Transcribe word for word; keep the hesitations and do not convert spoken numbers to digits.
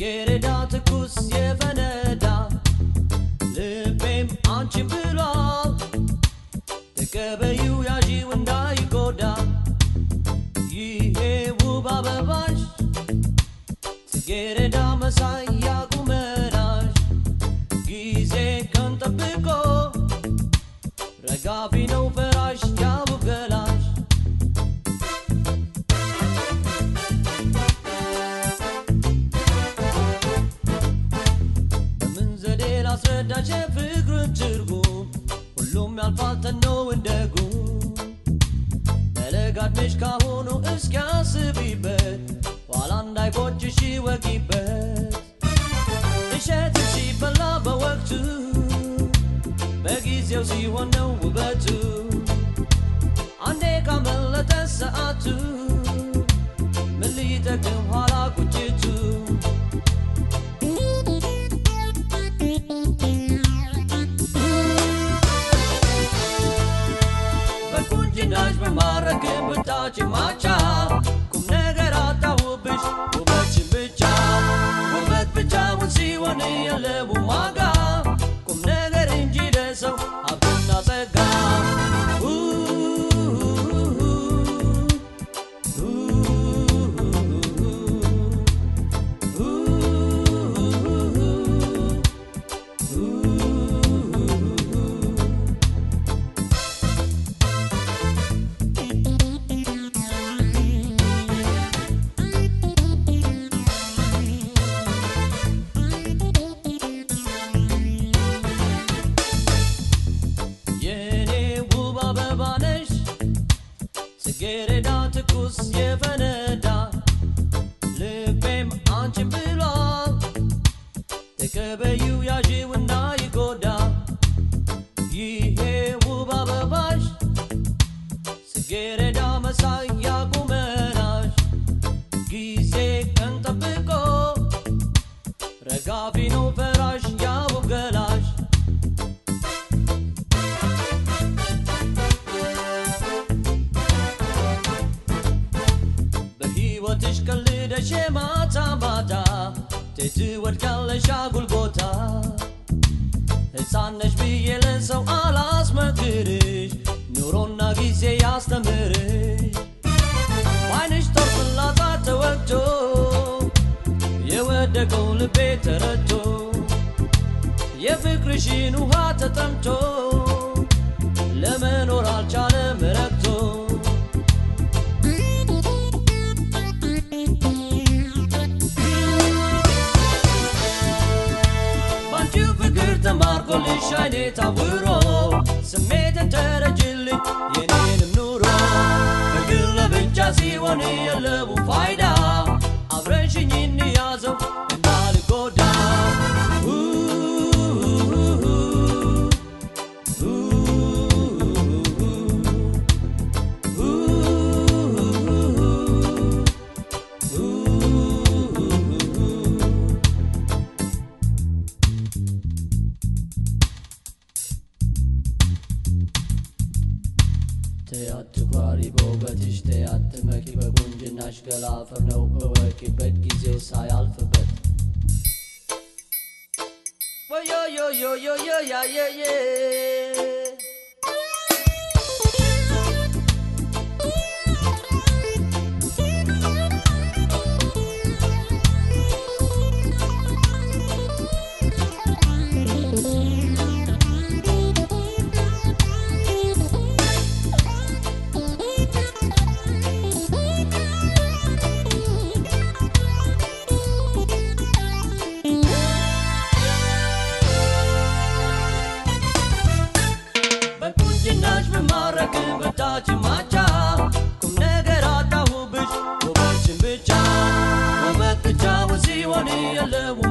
Gereda ትኩስ የፈነዳ ልቤም አንቺን ብሏል ተቀበዩ ያዢው እንዳይጎዳ ይሄ ውብ አበባሽ Gereda መሳይ ያቁመናሽ ጊዜ ቀን ጠብቆ ረጋፊ ነው ፈራሽ ያውብ ገላሽ በምን ዘዴ ላስረዳሽ ፍቅርን ትርጉም ሁሉም ያልፋል ተኖ እንደጉ መለጋድሽ ካሁኑ እስኪያስቢበት ኋላ እንዳይቆጭሽ ወጊበት እሸት ሲበላ በወቅቱ በጊዜው ሲሆን ነው ውበቱ አንዴ ካመለጠ ሰዓቱ ምን ሊጠቅም ኋላ ቁጭቱ በቁንጅናሽ በማረግ ብታች ማቻ ቁም ነገር አታውብሽ ውበትሽን ብቻ ውበት ብቻውን ሲሆን የለው ዋጋ ቁም ነገር እንጂ ለሰው ሀብትና ጸጋ Gereda ትኩስ የፈነዳ ልቤም አንቺን ብሏል ተቀበዩ ያዢው እንዳይጎዳ ይሄ ውብ አበባሽ Gereda መሳይ ያቁመናሽ ጊዜ ቀን ጠብቆ ረጋፊ ነው ፈራሽ ያውብ ገላሽ ሕይወትሽ ቀልደሽ ማታ ማታ ትወድቃለሽ አጉል ቦታ ሕፃን ነሽ ብዬ ለሰው አላስመክርሽ ኑሮና ጊዜ ያስተምርሽ ባይንሽ ተርፍላታ ተወግቶ የወደቀው ልቤ ተረቶ የፍቅርሽን ውሃ ተጠምቶ ለመኖር አልቻለም ረግቶ ተማርኮልሽ አይኔ ታውሮ ስሜትን ተረጅልኝ የኔንም ኑሮ እግር ለብቻ ሲሆን የለው ፋይዳ አብረሽኝ እንያዘው እንዳልጎዳ ተያት ጓሪ በውበትሽ ተያት መኪ በቁንጅናሽ ገላፈር ነው በወቂበት ጊዜው ሳያልፍበት ወዮ ዮ ዮ ዮ ዮ ያ የ የ በቁንጅናሽ በማረግ በታች ማቻ ቁም ነገር አጣሁብሽ ውበትሽን ብቻ ውበት ብቻውን ሲሆን የለው